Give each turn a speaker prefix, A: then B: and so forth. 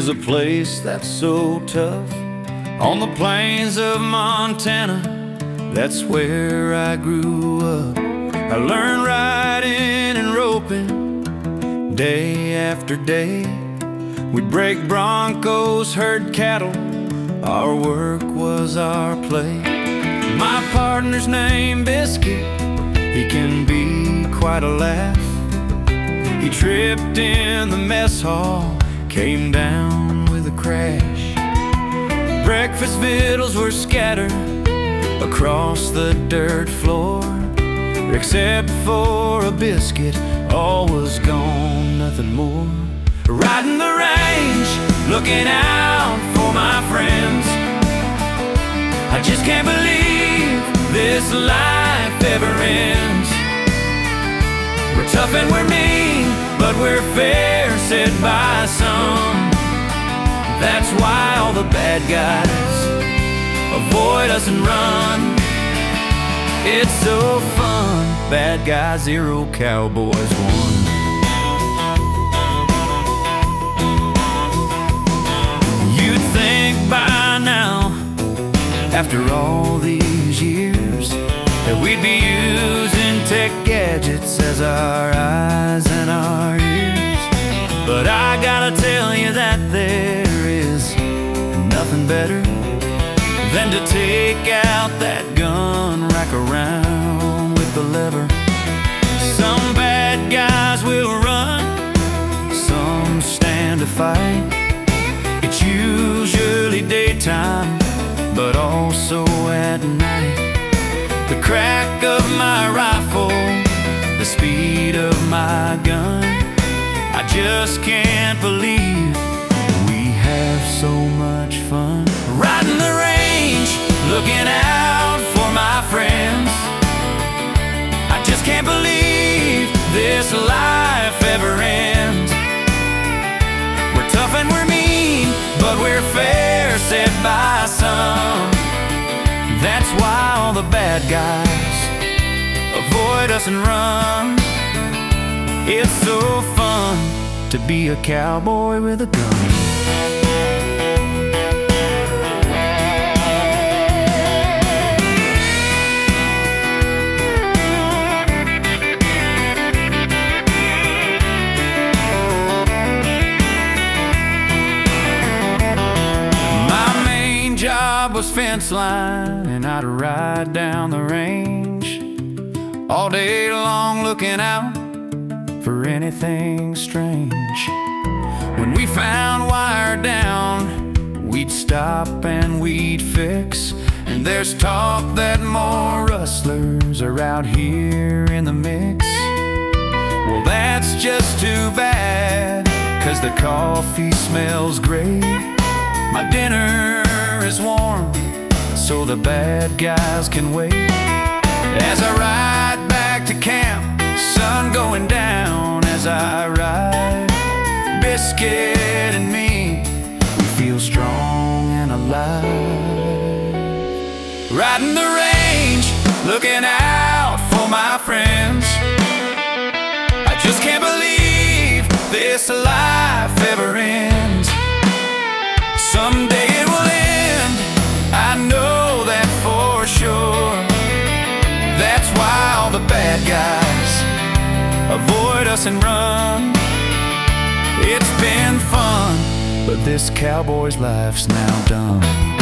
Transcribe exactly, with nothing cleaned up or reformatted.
A: is a place that's so tough. On the plains of Montana, that's where I grew up. I learned riding and roping day after day. We'd break broncos, herd cattle, our work was our play. My partner's name Biscuit, he can be quite a laugh. He tripped in the mess hall, came down with a crash. Breakfast victuals were scattered across the dirt floor, except for a biscuit, all was gone, nothing more. Riding the range, looking out for my friends. I just can't believe this life ever ends. We're tough and we're mean, but we're fair, said by some. That's why all the bad guys avoid us and run. It's so fun, bad guys zero, cowboys one. You'd think by now, after all these years, that we'd be using tech gadgets as our eyes and our ears. But I gotta tell you that there is nothing better than to take out that gun, rack around with the lever. Some bad guys will run, some stand to fight. It's usually daytime, but also at night. The crack of my rifle, the speed of my gun, I just can't believe we have so much fun. Riding the range, looking out for my friends. I just can't believe this life ever ends. We're tough and we're mean, but we're fair, said by some. That's why all the bad guys avoid us and run. It's so fun to be a cowboy with a gun. My main job was fence line, and I'd ride down the range all day long looking out for anything strange. When we found wire down, we'd stop and we'd fix. And there's talk that more rustlers are out here in the mix. Well, that's just too bad, 'cause the coffee smells great. My dinner is warm, so the bad guys can wait. As I ride back to camp, sun going down as I ride. Biscuit and me, we feel strong and alive. Riding the range, looking out for my friends. I just can't believe this life ever ends. Someday it will end, I know that for sure. That's why all the bad guys avoid us and run. It's been fun, but this cowboy's life's now done.